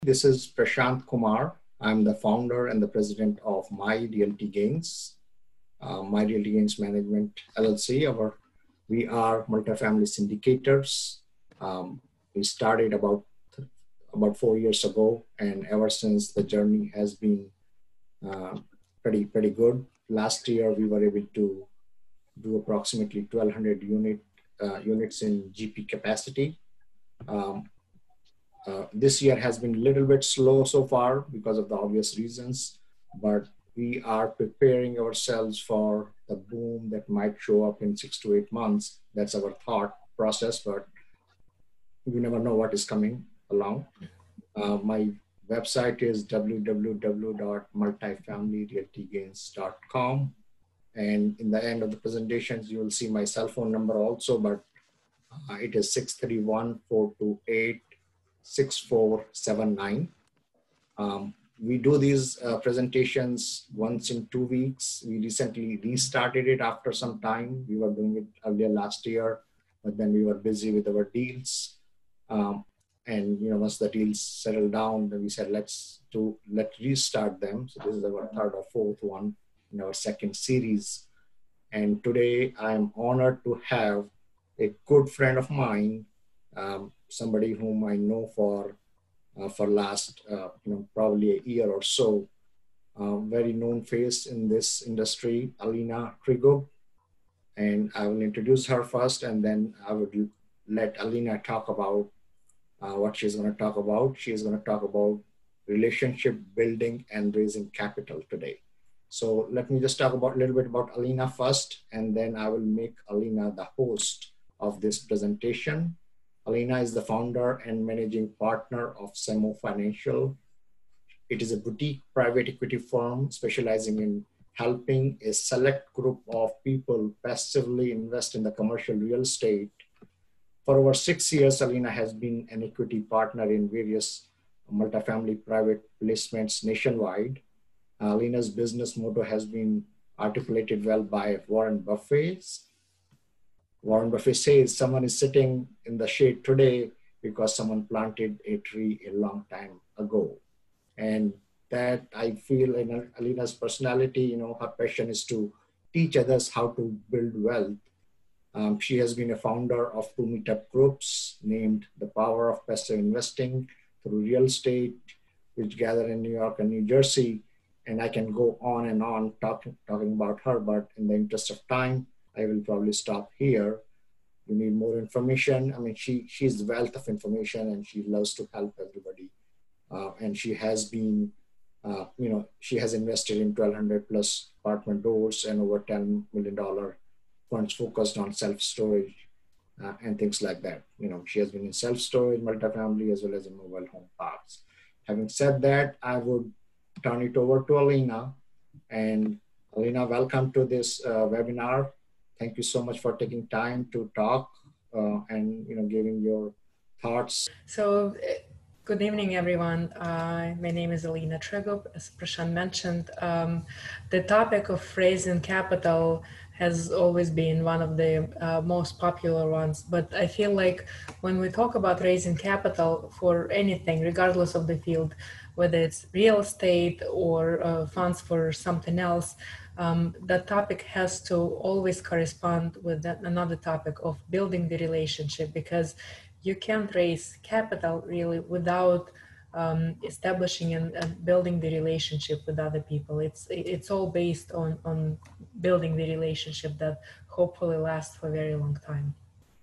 This is Prashant Kumar. I'm the founder and the president of My Realty Gains, My Realty Gains Management LLC. We are multifamily syndicators. We started about 4 years ago, and ever since the journey has been uh, pretty good. Last year, we were able to do approximately 1,200 units in GP capacity. Um, this year has been a little bit slow so far because of the obvious reasons, but we are preparing ourselves for the boom that might show up in 6 to 8 months. That's our thought process, but you never know what is coming along. My website is www.multifamilyrealtygains.com. And in the end of the presentations, you will see my cell phone number also, but it is 631-428-6479. We do these presentations once in 2 weeks. We recently restarted it after some time. We were doing it earlier last year, but then we were busy with our deals. And once the deals settled down, then we said, let's restart them. So this is our third or fourth one in our second series. And today I'm honored to have a good friend of mine, somebody whom I know for last probably a year or so, very known face in this industry, Alina Trigub. And I will introduce her first, and then I would let Alina talk about what she's going to talk about. She's going to talk about relationship building and raising capital today. So let me just talk about a little bit about Alina first, and then I will make Alina the host of this presentation. Alina is the founder and managing partner of Semo Financial. It is a boutique private equity firm specializing in helping a select group of people passively invest in the commercial real estate. For over 6 years, Alina has been an equity partner in various multifamily private placements nationwide. Alina's business motto has been articulated well by Warren Buffett. Warren Buffett says someone is sitting in the shade today because someone planted a tree a long time ago. And that I feel in Alina's personality, her passion is to teach others how to build wealth. She has been a founder of 2 meetup groups named The Power of Passive Investing Through Real Estate, which gather in New York and New Jersey. And I can go on and on talking about her, but in the interest of time, I will probably stop here. You need more information. I mean, she's a wealth of information, and she loves to help everybody. And she has been, she has invested in 1,200 plus apartment doors and over $10 million funds focused on self-storage and things like that. She has been in self-storage, multifamily, as well as in mobile home parks. Having said that, I would turn it over to Alina. And Alina, welcome to this webinar. Thank you so much for taking time to talk and giving your thoughts. So, good evening, everyone. My name is Alina Trigub. As Prashant mentioned, the topic of raising capital has always been one of the most popular ones. But I feel like when we talk about raising capital for anything, regardless of the field, whether it's real estate or funds for something else, that topic has to always correspond with another topic of building the relationship, because you can't raise capital really without establishing and building the relationship with other people. It's all based on building the relationship that hopefully lasts for a very long time.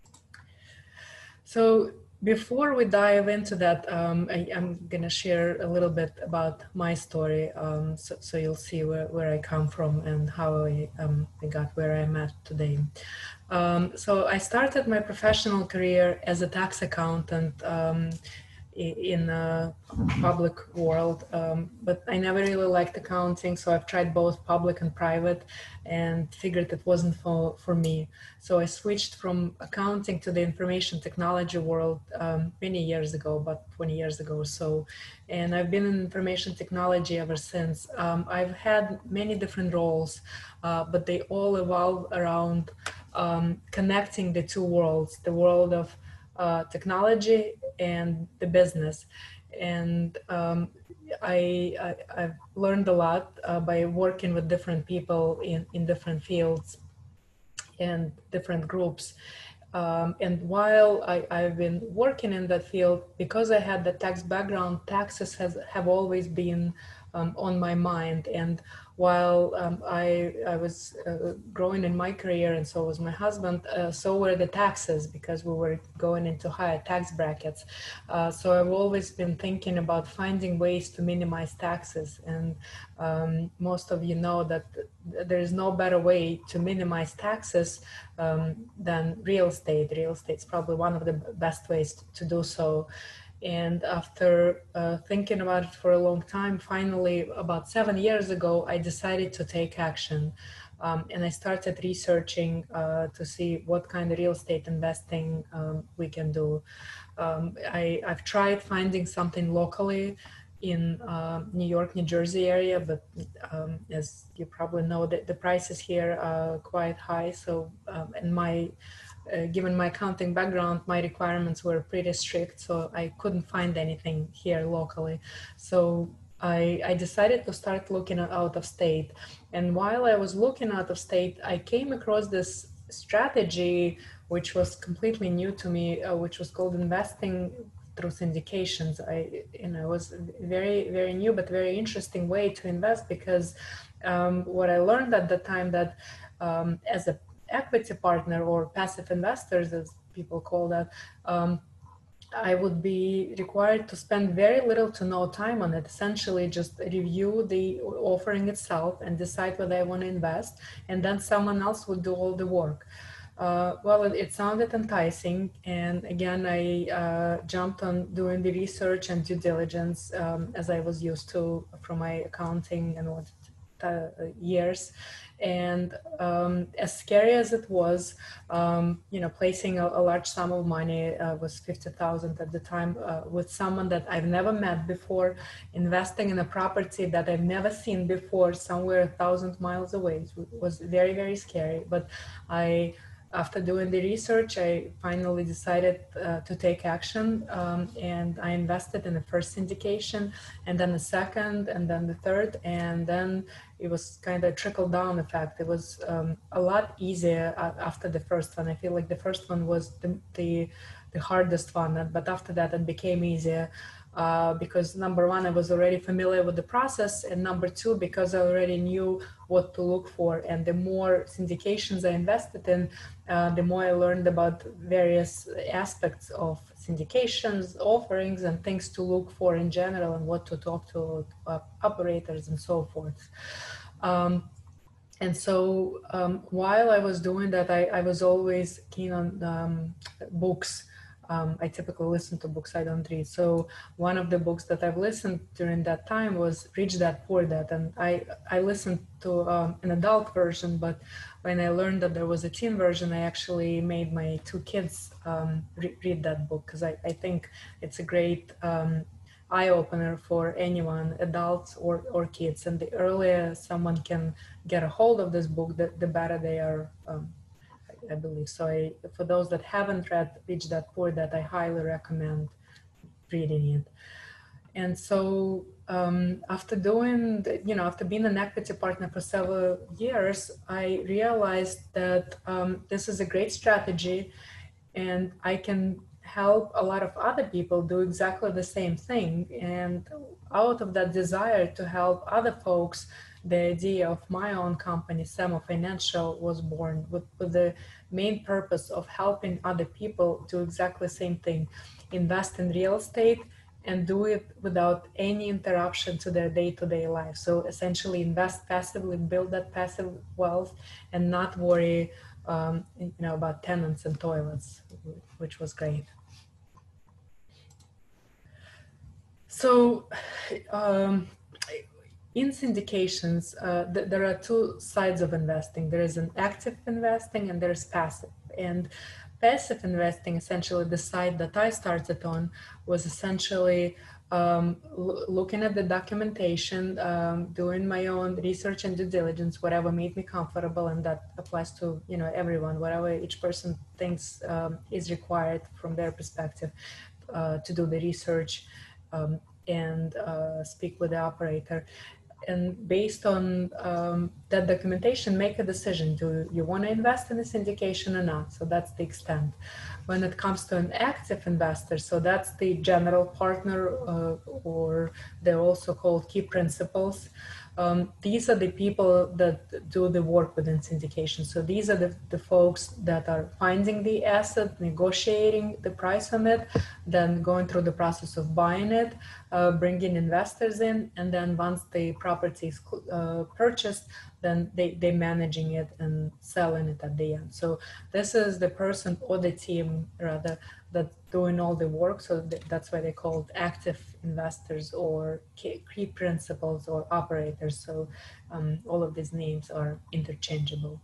So before we dive into that, I'm going to share a little bit about my story, so you'll see where I come from and how I got where I'm at today. So I started my professional career as a tax accountant in a public world, but I never really liked accounting, so I've tried both public and private and figured it wasn't for me. So I switched from accounting to the information technology world many years ago, about 20 years ago or so, and I've been in information technology ever since. I've had many different roles, but they all evolve around connecting the two worlds, the world of technology and the business. And I've learned a lot by working with different people in different fields and different groups. And while I've been working in that field, because I had the tax background, taxes have always been on my mind. And while I was growing in my career, and so was my husband, so were the taxes, because we were going into higher tax brackets. So I've always been thinking about finding ways to minimize taxes. And most of you know that there is no better way to minimize taxes than real estate. Real estate is probably one of the best ways to do so. And after thinking about it for a long time, finally, about 7 years ago, I decided to take action. And I started researching to see what kind of real estate investing we can do. I've tried finding something locally in New York, New Jersey area, but as you probably know, the prices here are quite high. So, and given my accounting background, my requirements were pretty strict, so I couldn't find anything here locally. So I decided to start looking out of state. And while I was looking out of state, I came across this strategy, which was completely new to me, which was called investing through syndications. It was very, very new, but very interesting way to invest, because what I learned at the time, that as a equity partner, or passive investors, as people call that, I would be required to spend very little to no time on it. Essentially, just review the offering itself and decide whether I want to invest, and then someone else would do all the work. Well, it sounded enticing, and again, I jumped on doing the research and due diligence, as I was used to from my accounting and what years. And as scary as it was, placing a large sum of money, was 50,000 at the time, with someone that I've never met before, investing in a property that I've never seen before, somewhere 1,000 miles away, was very, very scary. But after doing the research, I finally decided to take action, and I invested in the first syndication, and then the second, and then the third, and then it was kind of trickle down effect. It was a lot easier after the first one. I feel like the first one was the hardest one, but after that it became easier. Because number one, I was already familiar with the process, and number two, because I already knew what to look for. And the more syndications I invested in, the more I learned about various aspects of syndications, offerings, and things to look for in general, and what to talk to operators and so forth. And so while I was doing that, I was always keen on books. I typically listen to books, I don't read. So one of the books that I've listened during that time was Rich Dad Poor Dad. And I listened to an adult version, but when I learned that there was a teen version, I actually made my two kids read that book, because I think it's a great eye-opener for anyone, adults or kids. And the earlier someone can get a hold of this book, the better they are, I believe. So for those that haven't read Rich Dad Poor Dad, I highly recommend reading it. And so after being an equity partner for several years, I realized that this is a great strategy, and I can help a lot of other people do exactly the same thing. And out of that desire to help other folks, the idea of my own company, Samo Financial, was born, with the main purpose of helping other people do exactly the same thing: invest in real estate and do it without any interruption to their day-to-day life. So essentially invest passively, build that passive wealth, and not worry about tenants and toilets, which was great. So in syndications, there are two sides of investing. There is an active investing and there's passive. And passive investing, essentially the side that I started on, was essentially looking at the documentation, doing my own research and due diligence, whatever made me comfortable, and that applies to everyone, whatever each person thinks is required from their perspective to do the research. and speak with the operator. And based on that documentation, make a decision. Do you want to invest in the syndication or not? So that's the extent. When it comes to an active investor, so that's the general partner, or they're also called key principals. These are the people that do the work within syndication. So these are the folks that are finding the asset, negotiating the price on it, then going through the process of buying it, bringing investors in, and then once the property is purchased, then they managing it and selling it at the end. So this is the person or the team rather that's doing all the work. So that's why they called active investors or key principals or operators. So all of these names are interchangeable.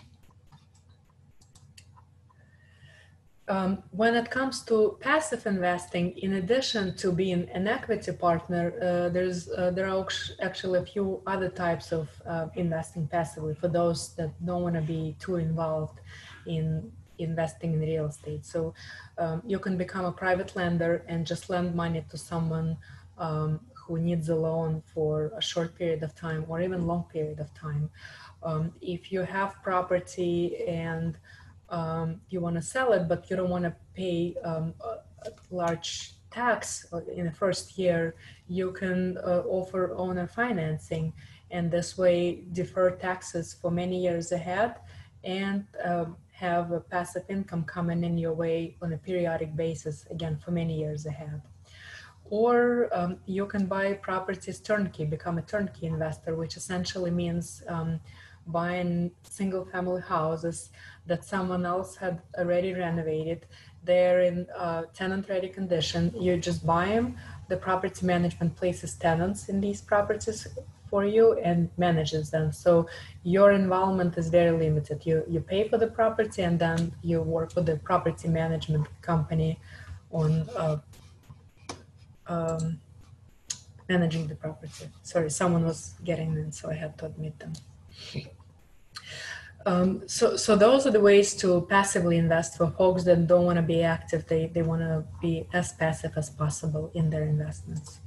When it comes to passive investing, in addition to being an equity partner, there are actually a few other types of investing passively for those that don't want to be too involved in investing in real estate. So you can become a private lender and just lend money to someone who needs a loan for a short period of time or even long period of time. If you have property and you want to sell it, but you don't want to pay a large tax in the first year, you can offer owner financing, and this way defer taxes for many years ahead and have a passive income coming in your way on a periodic basis, again, for many years ahead. Or you can buy properties turnkey, become a turnkey investor, which essentially means buying single family houses that someone else had already renovated. They're in tenant ready condition. You just buy them. The property management places tenants in these properties for you and manages them. So your involvement is very limited. You pay for the property and then you work with the property management company on managing the property. Sorry, someone was getting in, so I had to admit them. So those are the ways to passively invest for folks that don't want to be active. They want to be as passive as possible in their investments.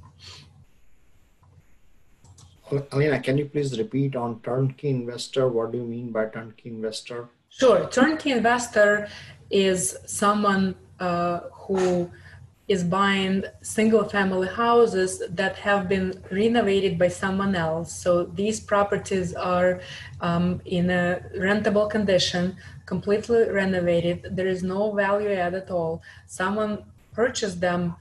Alina, can you please repeat on turnkey investor? What do you mean by turnkey investor? Sure. Turnkey investor is someone who is buying single family houses that have been renovated by someone else. So these properties are in a rentable condition, completely renovated. There is no value add at all. Someone purchased them,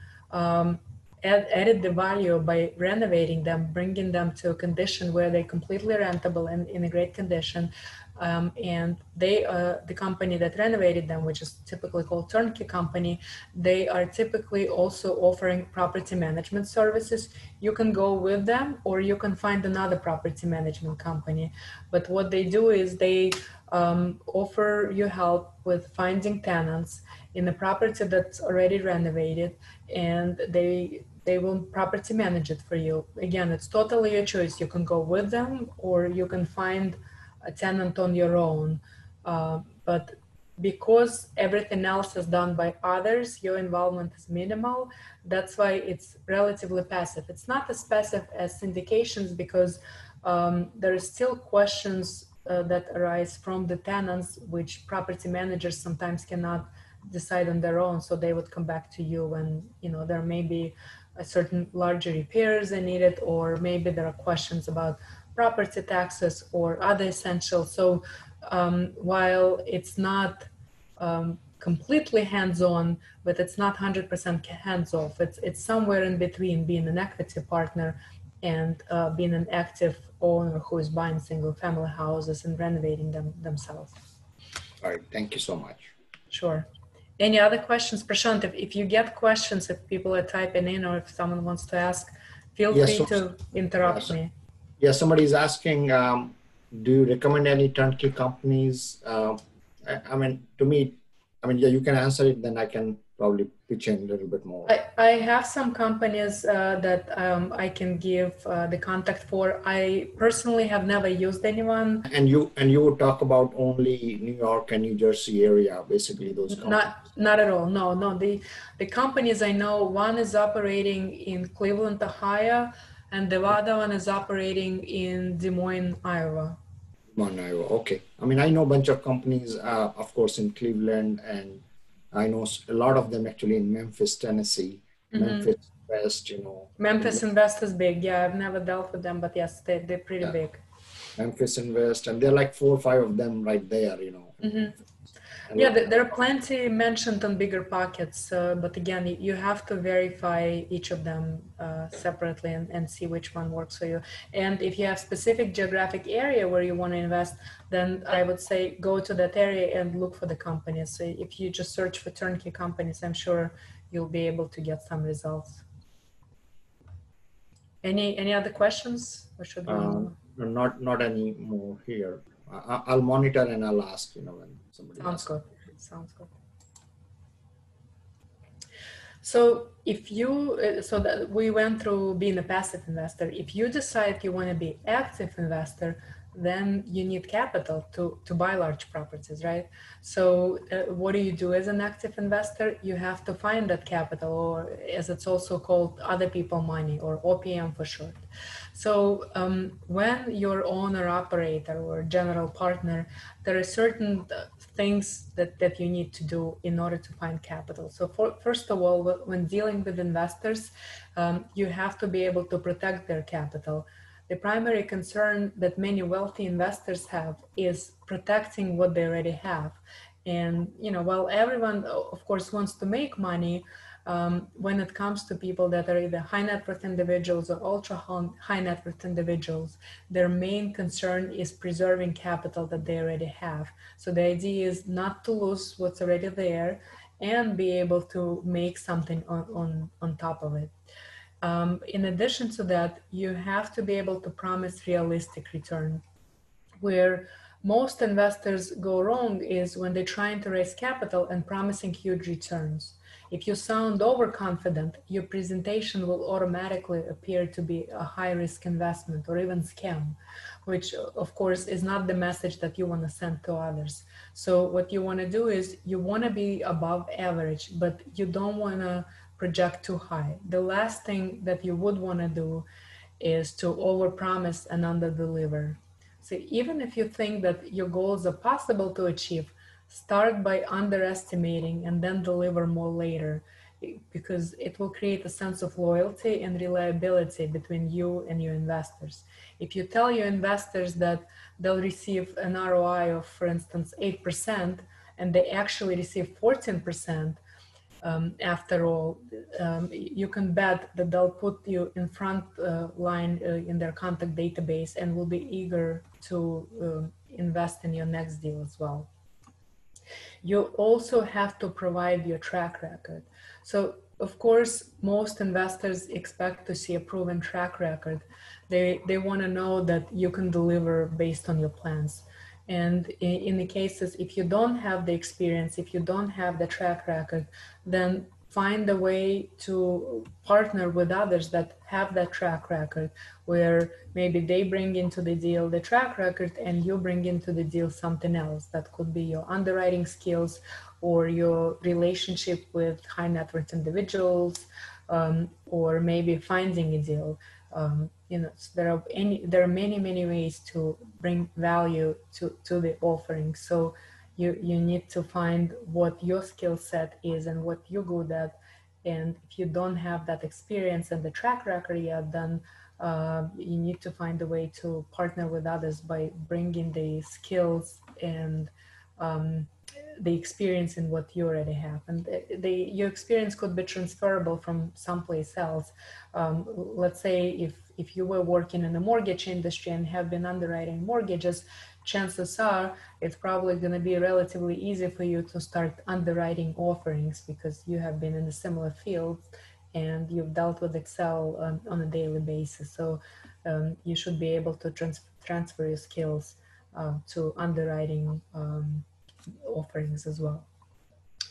added the value by renovating them, bringing them to a condition where they're completely rentable and in a great condition. And they, the company that renovated them, which is typically called turnkey company, they are typically also offering property management services. You can go with them or you can find another property management company. But what they do is they offer you help with finding tenants in a property that's already renovated, and they will property manage it for you. Again, it's totally your choice. You can go with them or you can find a tenant on your own, but because everything else is done by others, your involvement is minimal. That's why it's relatively passive. It's not as passive as syndications because there are still questions that arise from the tenants, which property managers sometimes cannot decide on their own. So they would come back to you when, you know, there may be a certain larger repairs they needed, or maybe there are questions about property taxes or other essentials. So while it's not completely hands-on, but it's not 100% hands-off, it's somewhere in between being an equity partner and being an active owner who is buying single family houses and renovating them themselves. All right, thank you so much. Sure. Any other questions? Prashant, if you get questions, if people are typing in or if someone wants to ask, feel free to interrupt me. Yeah, somebody is asking, do you recommend any turnkey companies? I mean, to me, I mean, yeah, you can answer it, then I can probably pitch in a little bit more. I have some companies that I can give the contact for. I personally have never used anyone. And you would talk about only New York and New Jersey area, basically those companies. Not at all. No. The companies I know, one is operating in Cleveland, Ohio, and the other one is operating in Des Moines, Iowa. Iowa. Okay. I mean, I know a bunch of companies, of course, in Cleveland, and I know a lot of them actually in Memphis, Tennessee. Memphis Invest, Memphis Invest is big. Yeah, I've never dealt with them, but yes, they're pretty big. Memphis Invest, and there are like 4 or 5 of them right there, Yeah, there are plenty mentioned on BiggerPockets, but again, you have to verify each of them separately and see which one works for you. And if you have specific geographic area where you want to invest, then I would say go to that area and look for the companies. So if you just search for turnkey companies, I'm sure you'll be able to get some results. Any other questions? Or should we not any more here. I'll monitor and I'll ask, when somebody Sounds good. Sounds good. So if you, so that we went through being a passive investor. If you decide you want to be active investor, then you need capital to buy large properties, right? So what do you do as an active investor? You have to find that capital, or as it's also called, other people money, or OPM for short. So when you're owner operator or general partner, there are certain things that you need to do in order to find capital. So first of all, when dealing with investors, you have to be able to protect their capital. The primary concern that many wealthy investors have is protecting what they already have. And, while everyone, of course, wants to make money, when it comes to people that are either high net worth individuals or ultra high net worth individuals, their main concern is preserving capital that they already have. So the idea is not to lose what's already there and be able to make something on top of it. In addition to that, you have to be able to promise realistic return. Where most investors go wrong is when they're trying to raise capital and promising huge returns. If you sound overconfident, your presentation will automatically appear to be a high-risk investment or even scam, which of course is not the message that you want to send to others. So what you want to do is you want to be above average, but you don't want to project too high. The last thing that you would want to do is to overpromise and underdeliver. So even if you think that your goals are possible to achieve, start by underestimating and then deliver more later, because it will create a sense of loyalty and reliability between you and your investors. If you tell your investors that they'll receive an ROI of, for instance, 8%, and they actually receive 14%, after all, you can bet that they'll put you in front line in their contact database and will be eager to invest in your next deal as well. You also have to provide your track record. So, of course, most investors expect to see a proven track record. They want to know that you can deliver based on your plans. And in the cases, if you don't have the experience, if you don't have the track record, then find a way to partner with others that have that track record, where maybe they bring into the deal the track record and you bring into the deal something else. That could be your underwriting skills or your relationship with high net worth individuals, or maybe finding a deal. So there are many ways to bring value to the offering. So you need to find what your skill set is and what you're good at. And if you don't have that experience and the track record yet, then you need to find a way to partner with others by bringing the skills and the experience in what you already have. And your experience could be transferable from someplace else. Let's say if you were working in the mortgage industry and have been underwriting mortgages, chances are it's probably going to be relatively easy for you to start underwriting offerings because you have been in a similar field and you've dealt with Excel on a daily basis. So you should be able to transfer your skills to underwriting offerings as well.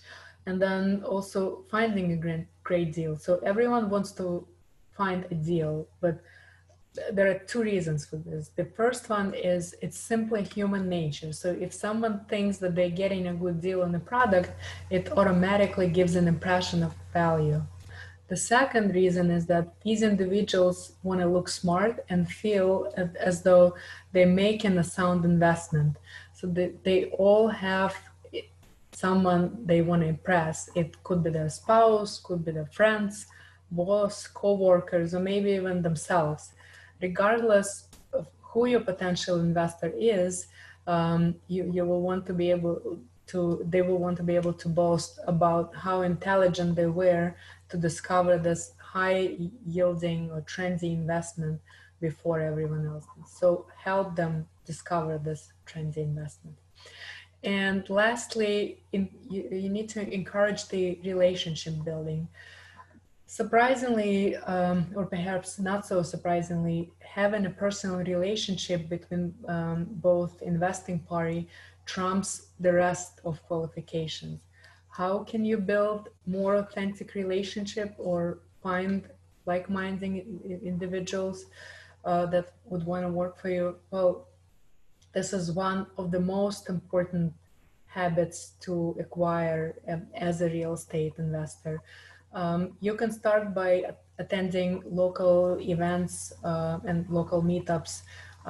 and then also finding a great deal. So everyone wants to find a deal, but there are two reasons for this. The first one is it's simply human nature. So if someone thinks that they're getting a good deal on a product, it automatically gives an impression of value. The second reason is that these individuals want to look smart and feel as though they're making a sound investment. So they all have someone they want to impress. It could be their spouse, could be their friends, boss, co-workers, or maybe even themselves. Regardless of who your potential investor is, you will want to be able to, they will want to be able to boast about how intelligent they were to discover this high yielding or trendy investment before everyone else. So help them discover this trendy investment. And lastly, you need to encourage the relationship building. Surprisingly, or perhaps not so surprisingly, having a personal relationship between both investing party trumps the rest of qualifications. How can you build more authentic relationship or find like-minded individuals that would want to work for you? Well, this is one of the most important habits to acquire as a real estate investor. You can start by attending local events and local meetups,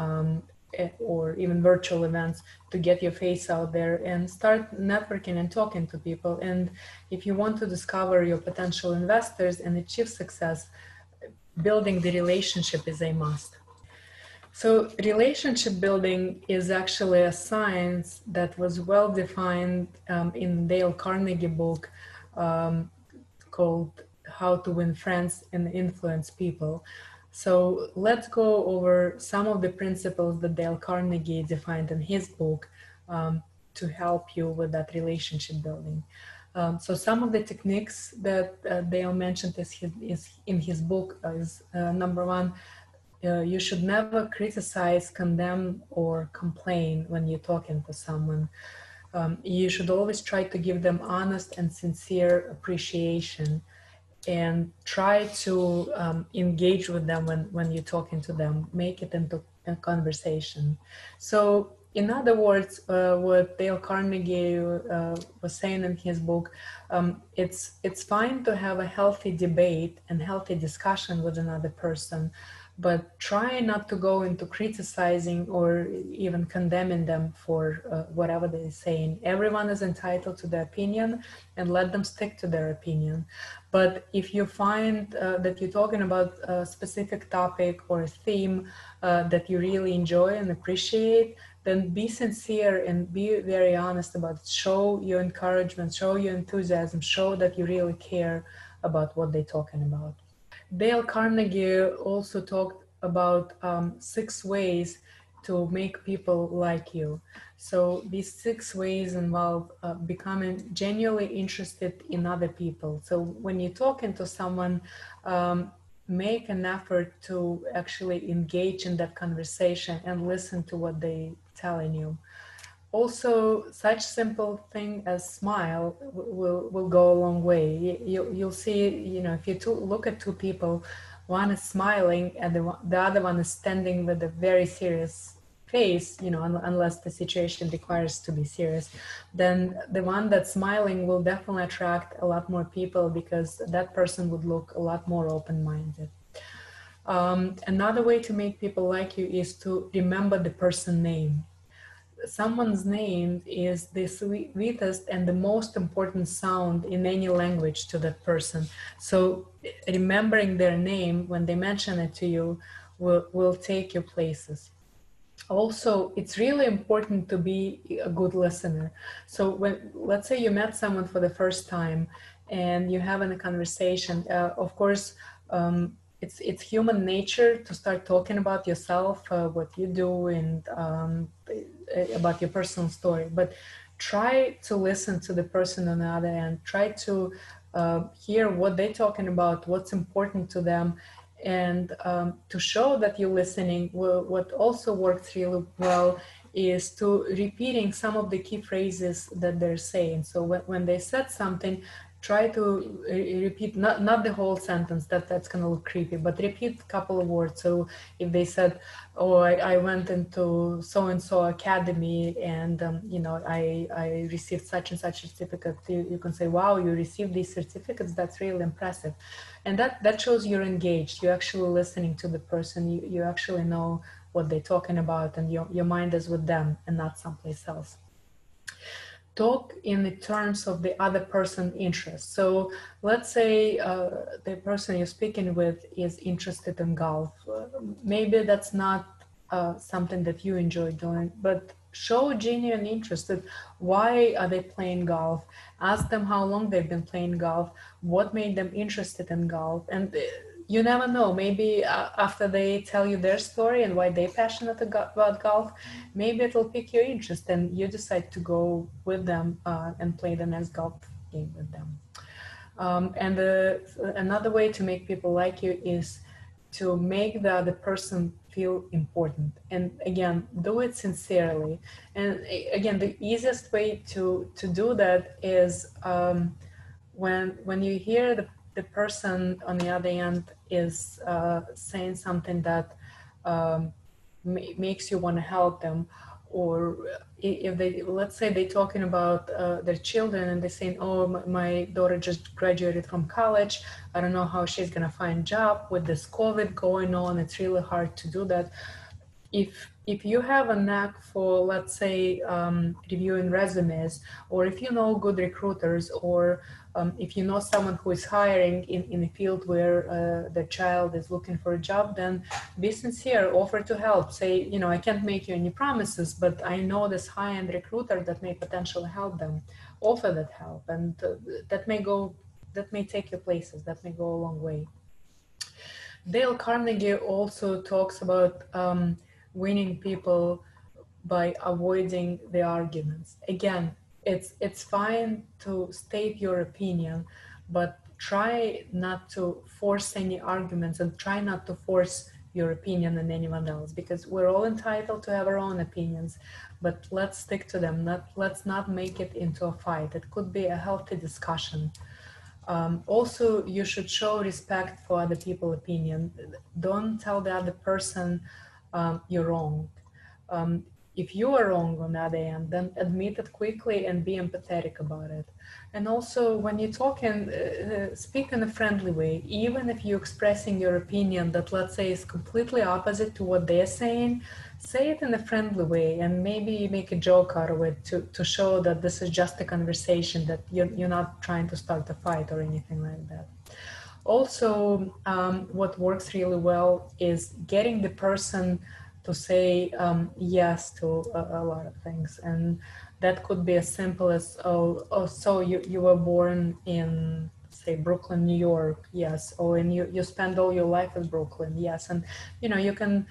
or even virtual events, to get your face out there and start networking and talking to people. And if you want to discover your potential investors and achieve success, building the relationship is a must. So relationship building is actually a science that was well defined in Dale Carnegie book called How to Win Friends and Influence People. So let's go over some of the principles that Dale Carnegie defined in his book to help you with that relationship building. So some of the techniques that Dale mentioned is in his book is number one, you should never criticize, condemn, or complain when you're talking to someone. You should always try to give them honest and sincere appreciation and try to engage with them when you're talking to them, make it into a conversation. So in other words, what Dale Carnegie was saying in his book, it's fine to have a healthy debate and healthy discussion with another person, but try not to go into criticizing or even condemning them for whatever they're saying. Everyone is entitled to their opinion, and let them stick to their opinion. But if you find that you're talking about a specific topic or a theme that you really enjoy and appreciate, then be sincere and be very honest about it. Show your encouragement, show your enthusiasm, show that you really care about what they're talking about. Dale Carnegie also talked about 6 ways to make people like you. So these 6 ways involve becoming genuinely interested in other people. So when you're talking to someone, make an effort to actually engage in that conversation and listen to what they're telling you. Also, such simple thing as smile will go a long way. You'll see, you know, if you look at 2 people, one is smiling and the other one is standing with a very serious face, you know, unless the situation requires to be serious, then the one that's smiling will definitely attract a lot more people because that person would look a lot more open-minded. Another way to make people like you is to remember the person's name. Someone's name is the sweetest and the most important sound in any language to that person. So remembering their name when they mention it to you will take you places. Also, it's really important to be a good listener. So when, let's say you met someone for the first time and you're having a conversation, of course, it's human nature to start talking about yourself, what you do, and about your personal story. But try to listen to the person on the other end. Try to hear what they're talking about, what's important to them, and to show that you're listening. What also works really well is to repeating some of the key phrases that they're saying. So when they said something, try to repeat not the whole sentence, that's gonna look creepy, but repeat a couple of words. So if they said, oh, I went into so-and-so academy and you know, I received such and such certificate, you can say, wow, you received these certificates, that's really impressive. And that shows you're engaged, you're actually listening to the person, you actually know what they're talking about, and your mind is with them and not someplace else. Talk in the terms of the other person's interest. So let's say the person you're speaking with is interested in golf. Maybe that's not something that you enjoy doing, but show genuine interest. Why are they playing golf? Ask them how long they've been playing golf, what made them interested in golf. And you never know, maybe after they tell you their story and why they're passionate about golf, maybe it'll pique your interest and you decide to go with them and play the next golf game with them. And another way to make people like you is to make the other person feel important. And again, do it sincerely. And again, the easiest way to do that is when you hear the person on the other end is saying something that makes you want to help them, or if they, let's say they're talking about their children and they're saying, oh, my daughter just graduated from college, I don't know how she's going to find a job with this COVID going on, it's really hard to do that. If you have a knack for, let's say, reviewing resumes, or if you know good recruiters, or if you know someone who is hiring in a field where the child is looking for a job, then be sincere, offer to help. Say, you know, I can't make you any promises, but I know this high-end recruiter that may potentially help them. Offer that help, and that may take you places, that may go a long way. Dale Carnegie also talks about winning people by avoiding the arguments. Again, it's fine to state your opinion, but try not to force any arguments and try not to force your opinion on anyone else, because we're all entitled to have our own opinions, but let's stick to them. Let's not make it into a fight. It could be a healthy discussion. Also, you should show respect for other people's opinion. Don't tell the other person you're wrong. If you are wrong on the other end, then admit it quickly and be empathetic about it. And also, when you're talking, speak in a friendly way. Even if you're expressing your opinion that, let's say, is completely opposite to what they're saying, say it in a friendly way and maybe make a joke out of it to show that this is just a conversation, that you're not trying to start a fight or anything like that. Also, what works really well is getting the person to say yes to a lot of things. And that could be as simple as, oh, so you were born in, say, Brooklyn, New York, yes. Oh, and you spend all your life in Brooklyn, yes. And, you know, you can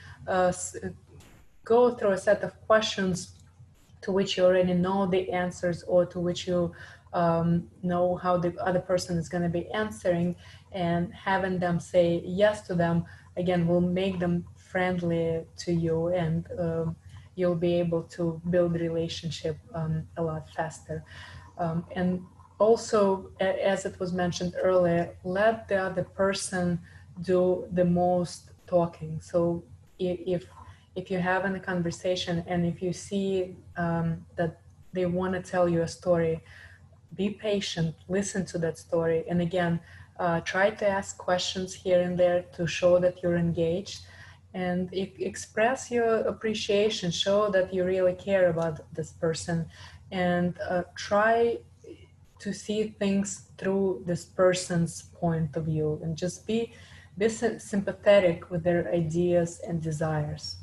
go through a set of questions to which you already know the answers, or to which you know how the other person is going to be answering, and having them say yes to them, again, will make them friendly to you, and you'll be able to build relationship a lot faster. And also, as it was mentioned earlier, let the other person do the most talking. So if you're having a conversation and if you see that they want to tell you a story, be patient, listen to that story. And again, try to ask questions here and there to show that you're engaged, and express your appreciation, show that you really care about this person, and try to see things through this person's point of view, and just be sympathetic with their ideas and desires.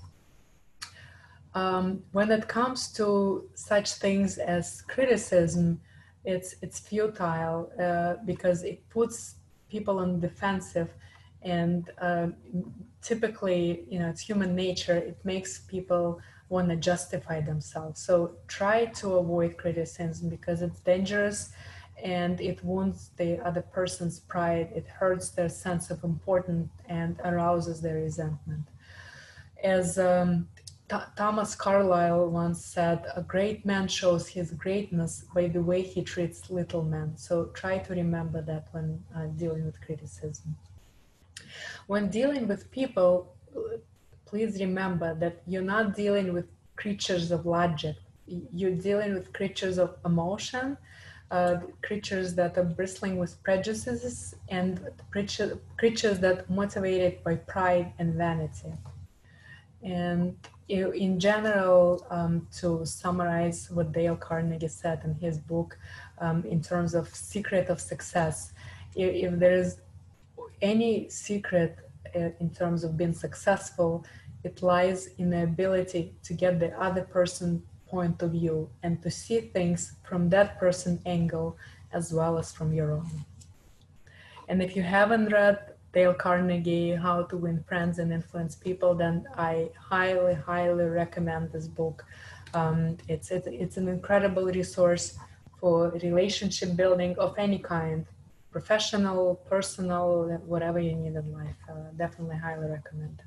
When it comes to such things as criticism, it's futile because it puts people on the defensive, and typically, you know, it's human nature. It makes people want to justify themselves. So try to avoid criticism because it's dangerous and it wounds the other person's pride. It hurts their sense of importance and arouses their resentment. As Thomas Carlyle once said, "A great man shows his greatness by the way he treats little men." So try to remember that when dealing with criticism. When dealing with people, please remember that you're not dealing with creatures of logic. You're dealing with creatures of emotion, creatures that are bristling with prejudices, and creatures that are motivated by pride and vanity. And in general, to summarize what Dale Carnegie said in his book, in terms of secret of success, if there is any secret in terms of being successful, it lies in the ability to get the other person's point of view and to see things from that person's angle as well as from your own. And if you haven't read Dale Carnegie, How to Win Friends and Influence People, then I highly, highly recommend this book. It's an incredible resource for relationship building of any kind, professional, personal, whatever you need in life. Definitely highly recommend.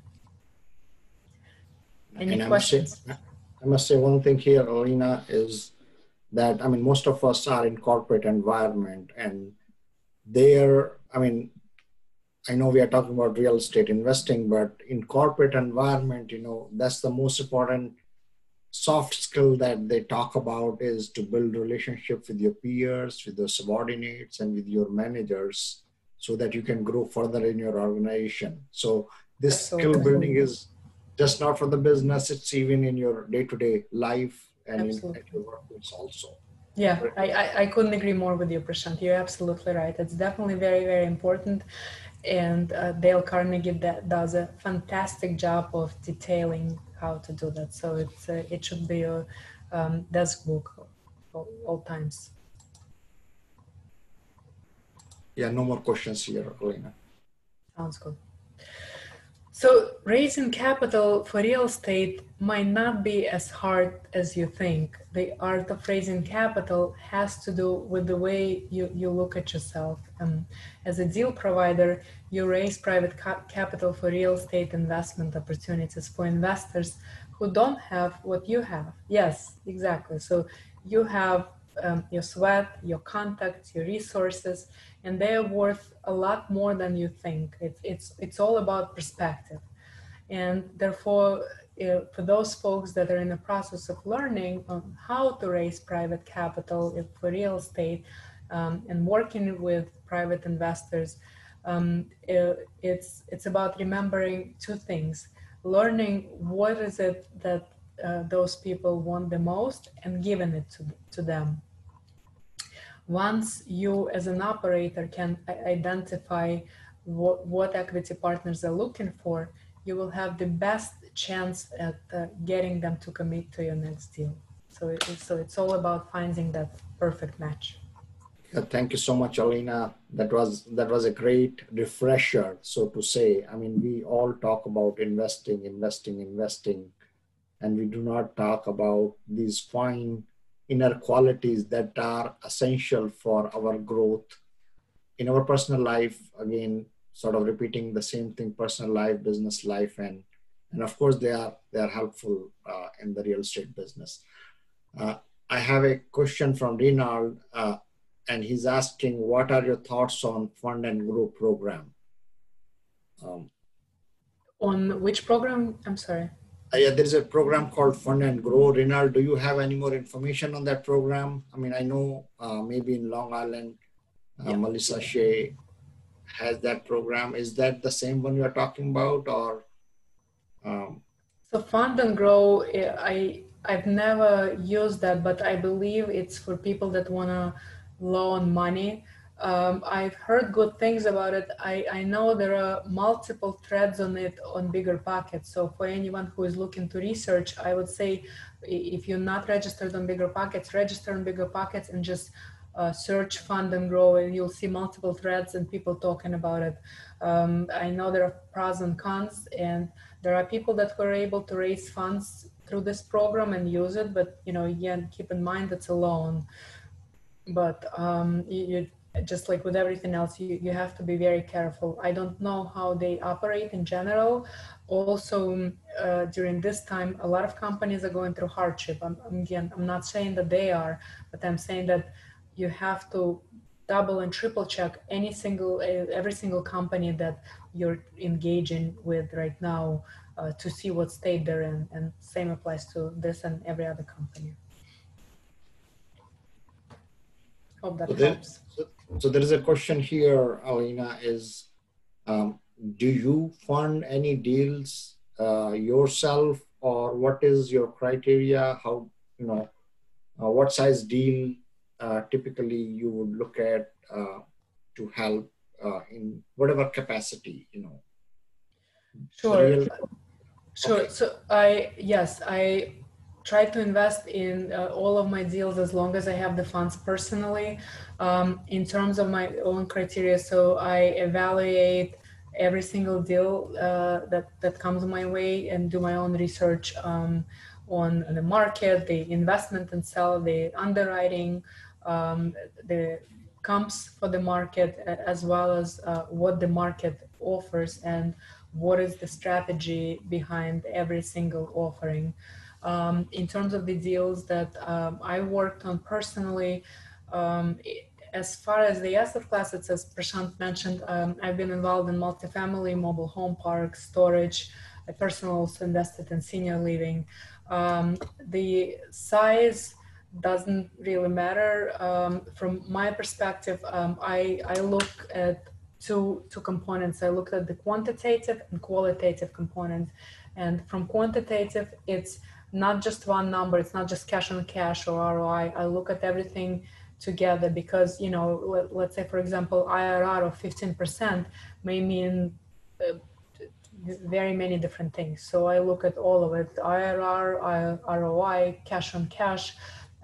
Any questions? I must say one thing here, Alina, is that, I mean, most of us are in corporate environment, and there, I mean, I know we are talking about real estate investing, but in corporate environment, that's the most important soft skill that they talk about, is to build relationship with your peers, with your subordinates, and with your managers, so that you can grow further in your organization. So this skill building is just not for the business, it's even in your day-to-day life and at your workplace also. Yeah, I couldn't agree more with you, Prashant. You're absolutely right. It's definitely very, very important. And Dale Carnegie does a fantastic job of detailing how to do that. So it should be a desk book all times. Yeah, no more questions here, Elena. Sounds good. So raising capital for real estate might not be as hard as you think. The art of raising capital has to do with the way you look at yourself. As a deal provider, you raise private capital for real estate investment opportunities for investors who don't have what you have. Yes, exactly. So you have your sweat, your contacts, your resources, and they are worth a lot more than you think. It's all about perspective. And therefore, for those folks that are in the process of learning on how to raise private capital for real estate and working with private investors, it's about remembering two things: learning what is it that those people want the most and giving it to them. Once you as an operator can identify what equity partners are looking for, you will have the best chance at getting them to commit to your next deal. So it's all about finding that perfect match. Thank you so much, Alina. That was a great refresher, so to say. I mean, we all talk about investing, and we do not talk about these fine inner qualities that are essential for our growth in our personal life. Again, sort of repeating the same thing: personal life, business life, and of course they are helpful in the real estate business. I have a question from Rinald, and he's asking, what are your thoughts on Fund and Grow program? On which program? I'm sorry. Yeah, there's a program called Fund and Grow. Rinald, do you have any more information on that program? I mean, I know maybe in Long Island, Melissa Shea has that program. Is that the same one you're talking about, or? So Fund and Grow, I've never used that, but I believe it's for people that want to loan money. I've heard good things about it. I know there are multiple threads on it on BiggerPockets. So for anyone who is looking to research, I would say if you're not registered on BiggerPockets, register on BiggerPockets and just search Fund and Grow, and you'll see multiple threads and people talking about it. I know there are pros and cons, and there are people that were able to raise funds through this program and use it, but again, keep in mind it's a loan. But you just like with everything else, you have to be very careful. I don't know how they operate in general. Also, during this time, a lot of companies are going through hardship. Again, I'm not saying that they are, but I'm saying that you have to double and triple check every single company that you're engaging with right now to see what state they're in. And same applies to this and every other company. Hope that helps. So there is a question here, Alina, is do you fund any deals yourself, or what is your criteria? How, what size deal typically you would look at to help in whatever capacity, Sure. Sure. Okay. So I try to invest in all of my deals as long as I have the funds personally. In terms of my own criteria, so I evaluate every single deal that comes my way and do my own research on the market, the investment and sell, the underwriting, the comps for the market, as well as what the market offers and what is the strategy behind every single offering. In terms of the deals that I worked on personally, as far as the asset classes, as Prashant mentioned, I've been involved in multifamily, mobile home parks, storage. I personally also invested in senior living. The size doesn't really matter. From my perspective, I look at two components. I looked at the quantitative and qualitative component. And from quantitative, it's not just one number. It's not just cash on cash or ROI. I look at everything together because, let's say, for example, IRR of 15% may mean very many different things. So I look at all of it: IRR, ROI, cash on cash,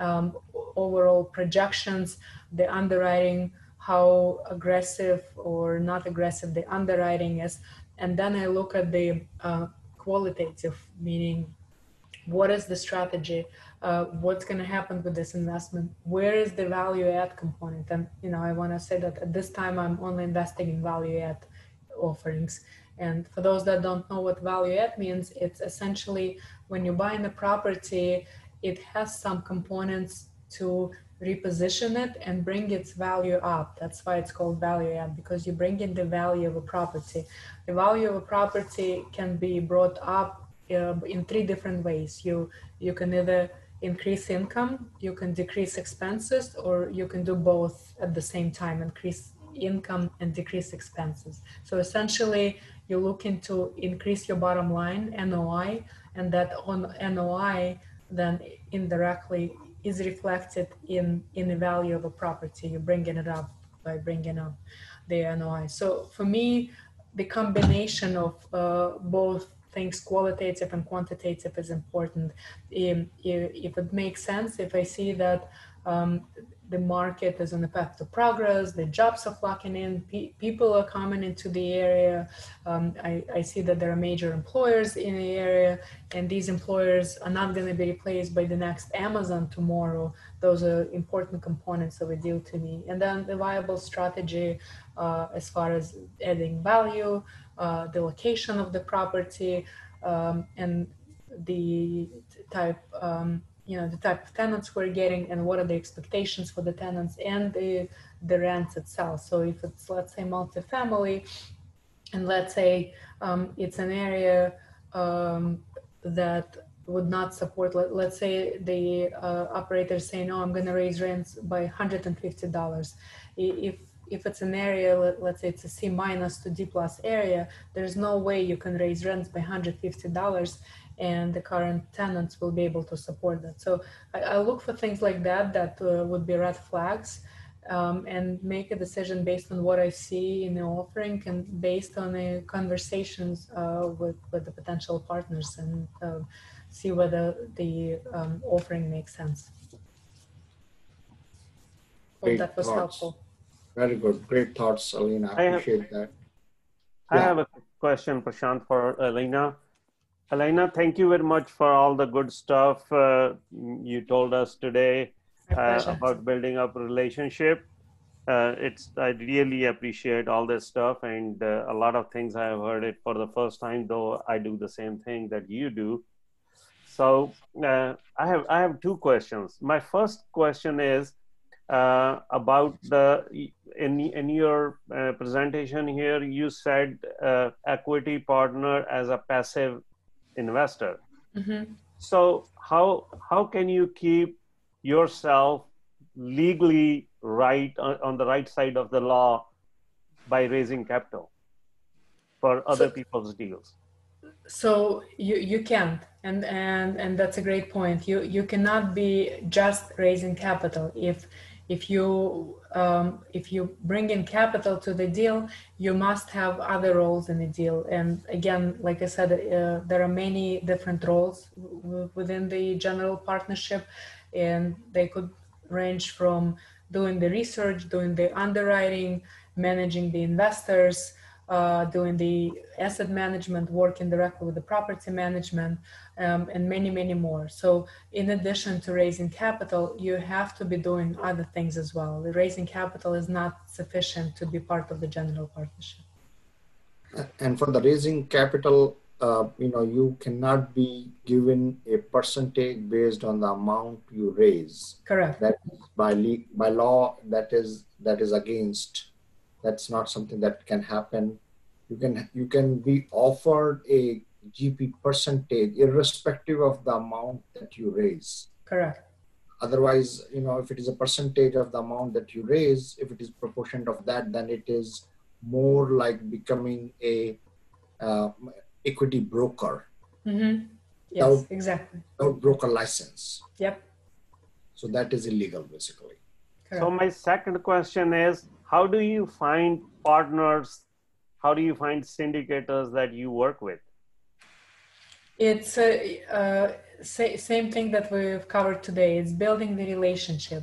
overall projections, the underwriting, how aggressive or not aggressive the underwriting is. And then I look at the qualitative, meaning what is the strategy, what's going to happen with this investment, where is the value add component. And I want to say that at this time I'm only investing in value add offerings. And for those that don't know what value add means, it's essentially when you buy a property, it has some components to reposition it and bring its value up. That's why it's called value add, because you bring in the value of a property. The value of a property can be brought up in three different ways. You can either increase income, you can decrease expenses, or you can do both at the same time, increase income and decrease expenses. So essentially, you're looking to increase your bottom line, NOI, and that on NOI then indirectly is reflected in the value of a property. You're bringing it up by bringing up the NOI. So for me, the combination of both things, qualitative and quantitative, is important. If it makes sense, if I see that the market is on the path to progress, the jobs are flocking in, people are coming into the area, I see that there are major employers in the area, and these employers are not going to be replaced by the next Amazon tomorrow. Those are important components of a deal to me. And then the viable strategy as far as adding value, the location of the property, and the type the type of tenants we're getting, and what are the expectations for the tenants, and the rents itself. So if it's, let's say, multifamily, and let's say it's an area that would not support, let's say the operators say, no, I'm going to raise rents by $150. If it's an area, let's say it's a C- to D+ area, there's no way you can raise rents by $150 and the current tenants will be able to support that. So I look for things like that would be red flags, and make a decision based on what I see in the offering and based on the conversations with the potential partners, and see whether the offering makes sense. Hope that was helpful. Very good. Great thoughts, Alina. I appreciate that. I have a question, Prashant, for Alina. Alina, thank you very much for all the good stuff you told us today about building up a relationship. I really appreciate all this stuff, and a lot of things I have heard it for the first time, though I do the same thing that you do. So I have two questions. My first question is about in your presentation here, you said equity partner as a passive investor. Mm-hmm. So how can you keep yourself legally right on the right side of the law by raising capital for other people's deals? So you can't, and that's a great point. You cannot be just raising capital. If you bring in capital to the deal, you must have other roles in the deal. And again, like I said, there are many different roles within the general partnership, and they could range from doing the research, doing the underwriting, managing the investors, doing the asset management, working directly with the property management, and many, many more. So in addition to raising capital, you have to be doing other things as well. The raising capital is not sufficient to be part of the general partnership. And for the raising capital, you cannot be given a percentage based on the amount you raise. Correct. That is by law, that is against. That's not something that can happen. You can be offered a GP percentage irrespective of the amount that you raise. Correct. Otherwise, if it is a percentage of the amount that you raise, if it is proportionate of that, then it is more like becoming a equity broker. Mm-hmm. Yes, exactly. Without broker license. Yep. So that is illegal, basically. Correct. So my second question is, how do you find partners? How do you find syndicators that you work with? It's same thing that we've covered today. It's building the relationship.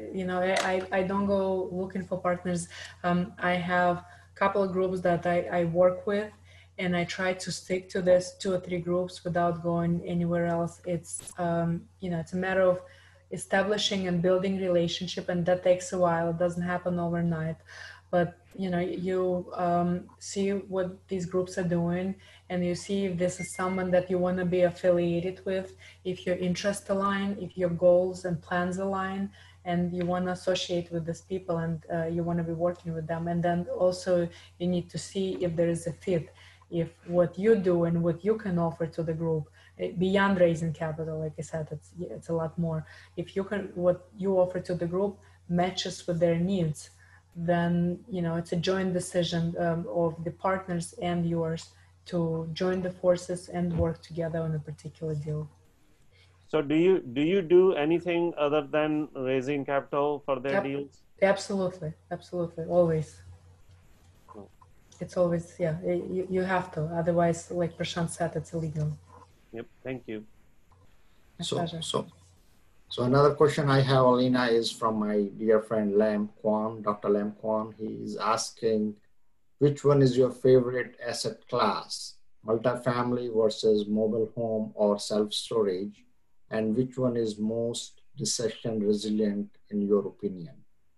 I don't go looking for partners. I have a couple of groups that I work with, and I try to stick to this 2 or 3 groups without going anywhere else. It's it's a matter of establishing and building relationship, and that takes a while. It doesn't happen overnight, but you see what these groups are doing, and you see if this is someone that you want to be affiliated with, if your interests align, if your goals and plans align, and you want to associate with these people, and you want to be working with them. And then also you need to see if there is a fit, if what you do and what you can offer to the group beyond raising capital, like I said, it's a lot more. If what you offer to the group matches with their needs, then it's a joint decision of the partners and yours to join the forces and work together on a particular deal. So do you do anything other than raising capital for their deals? Absolutely, always. Cool. It's always, you have to, otherwise, like Prashant said, it's illegal. Yep, thank you. So another question I have, Alina, is from my dear friend Lam Kwan, Dr. Lam Kwan. He is asking, which one is your favorite asset class, multifamily versus mobile home or self-storage? And which one is most recession resilient in your opinion?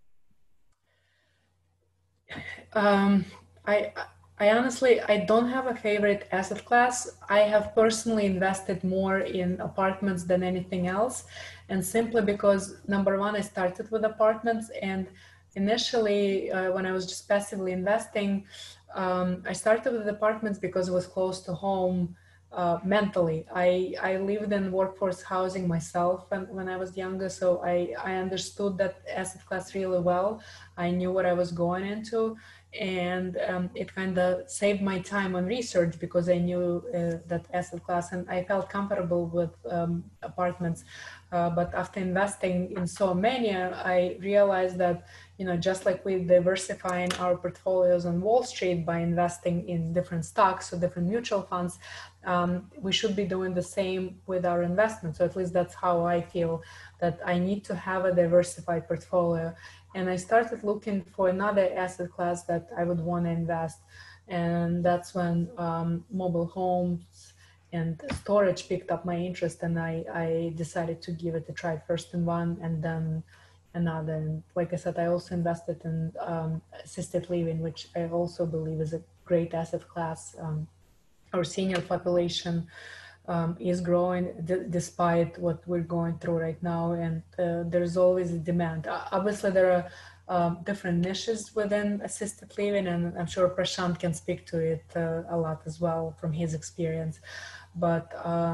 I honestly, I don't have a favorite asset class. I have personally invested more in apartments than anything else. And simply because, number one, I started with apartments. And initially, when I was just passively investing, I started with apartments because it was close to home mentally. I lived in workforce housing myself when I was younger. So I understood that asset class really well. I knew what I was going into. And it kind of saved my time on research because I knew that asset class, and I felt comfortable with apartments. But after investing in so many, I realized that, just like we diversifying our portfolios on Wall Street by investing in different stocks or different mutual funds, we should be doing the same with our investments. So at least that's how I feel, that I need to have a diversified portfolio. And I started looking for another asset class that I would want to invest. And that's when mobile homes and storage picked up my interest, and I decided to give it a try first in one, and then another. And like I said, I also invested in assisted living, which I also believe is a great asset class. Our senior population is growing despite what we're going through right now, and there's always a demand. Obviously, there are different niches within assisted living, and I'm sure Prashant can speak to it a lot as well from his experience. But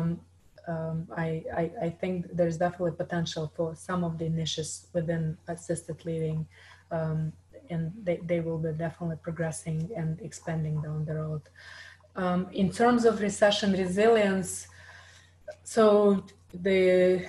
I think there's definitely potential for some of the niches within assisted living, and they will be definitely progressing and expanding down the road. In terms of recession resilience, so the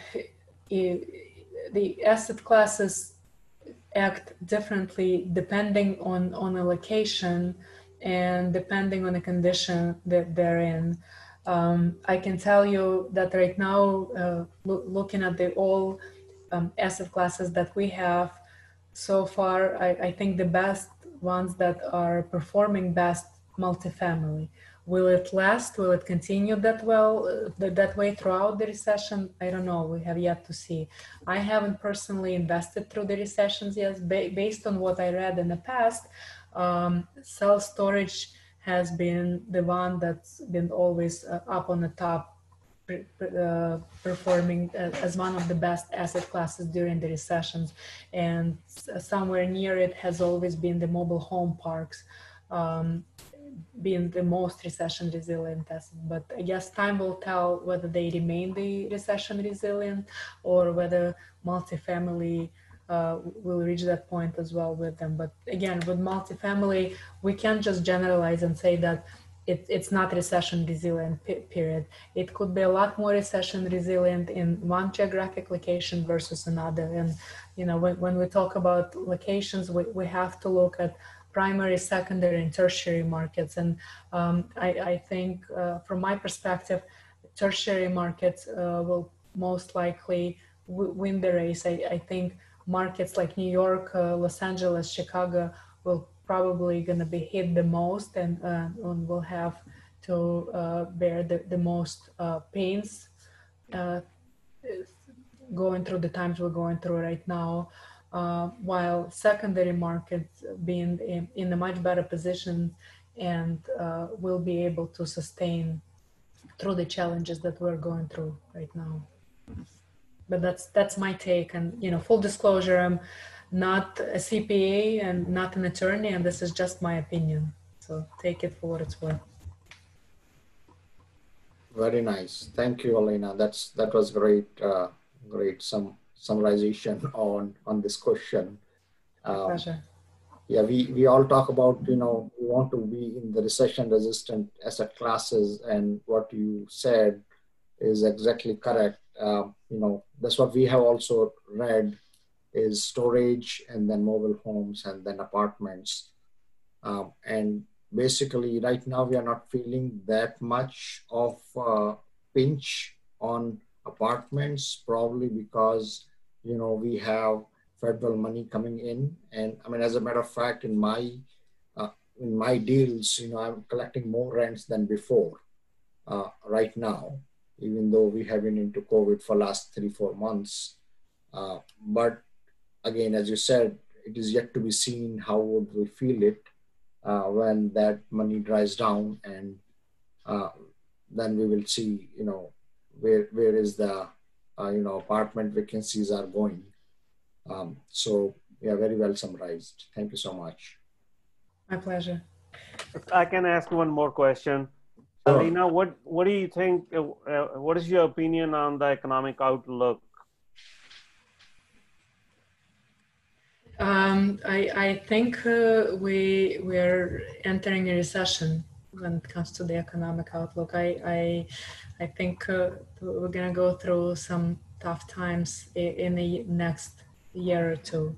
asset classes act differently depending on a location and depending on the condition that they're in. I can tell you that right now, looking at the all asset classes that we have so far, I think the best ones that are performing best, multifamily. Will it last? Will it continue that well, that way throughout the recession? I don't know. We have yet to see. I haven't personally invested through the recessions yet. Based on what I read in the past, self-storage has been the one that's been always up on the top, performing as one of the best asset classes during the recessions. And somewhere near it has always been the mobile home parks, being the most recession resilient asset. But I guess time will tell whether they remain the recession resilient or whether multifamily will reach that point as well with them. But again, with multifamily, we can't just generalize and say that it's not recession resilient, period. It could be a lot more recession resilient in one geographic location versus another. And, you know, when we talk about locations, we have to look at primary, secondary, and tertiary markets. And I think from my perspective, tertiary markets will most likely win the race. I think markets like New York, Los Angeles, Chicago will probably going to be hit the most, and will have to bear the most pains going through the times we're going through right now, while secondary markets being in a much better position and will be able to sustain through the challenges that we're going through right now. But that's my take. And, you know, full disclosure, I'm not a CPA and not an attorney, and this is just my opinion. So take it for what it's worth. Very nice. Thank you, Elena. That was great. Great summarization on this question. Pleasure. Yeah, we all talk about, you know, we want to be in the recession resistant asset classes, and what you said is exactly correct. You know, that's what we have also read is storage, and then mobile homes, and then apartments. And basically right now we are not feeling that much of a pinch on apartments, probably because, you know, we have federal money coming in. And I mean, as a matter of fact, in my deals, you know, I'm collecting more rents than before right now, even though we have been into COVID for last 3-4 months. But again, as you said, it is yet to be seen how would we feel it when that money dries down, and then we will see, you know, where is the you know, apartment vacancies are going. So yeah, very well summarized. Thank you so much. My pleasure. If I can ask one more question. Alina, what do you think, what is your opinion on the economic outlook? I think we're entering a recession when it comes to the economic outlook. I think we're gonna go through some tough times in the next year or two.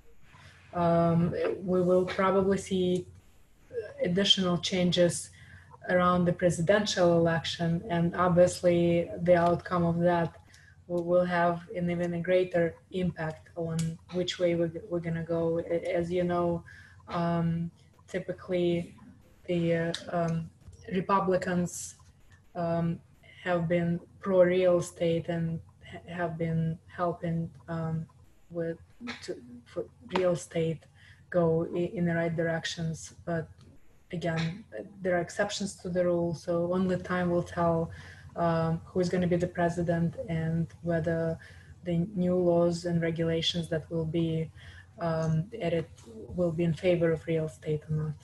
We will probably see additional changes around the presidential election, and obviously the outcome of that will have an even a greater impact on which way we're going to go. As you know, typically the Republicans have been pro real estate and have been helping for real estate go in the right directions. But again, there are exceptions to the rule, so only time will tell who is going to be the president and whether the new laws and regulations that will be added will be in favor of real estate or not.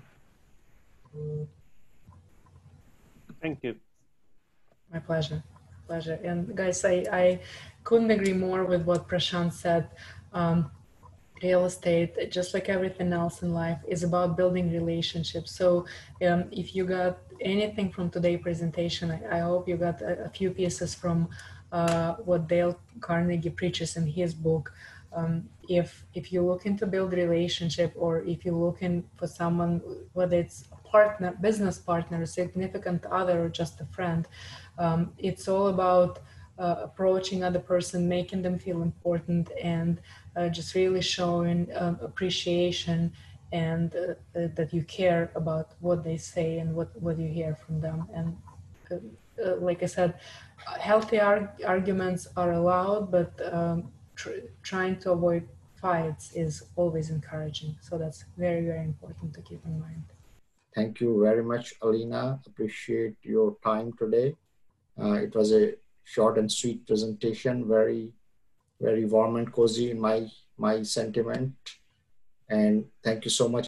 Thank you. My pleasure. Pleasure. And guys, I couldn't agree more with what Prashant said. Real estate, just like everything else in life, is about building relationships. So if you got anything from today's presentation, I hope you got a few pieces from what Dale Carnegie preaches in his book. If you're looking to build relationship, or if you're looking for someone, whether it's a partner, business partner, a significant other, or just a friend, it's all about approaching other person, making them feel important, and just really showing appreciation and that you care about what they say and what you hear from them. And like I said, healthy arguments are allowed, but trying to avoid fights is always encouraging. So that's very, very important to keep in mind. Thank you very much, Alina. Appreciate your time today. It was a short and sweet presentation, very, very warm and cozy in my sentiment. And thank you so much.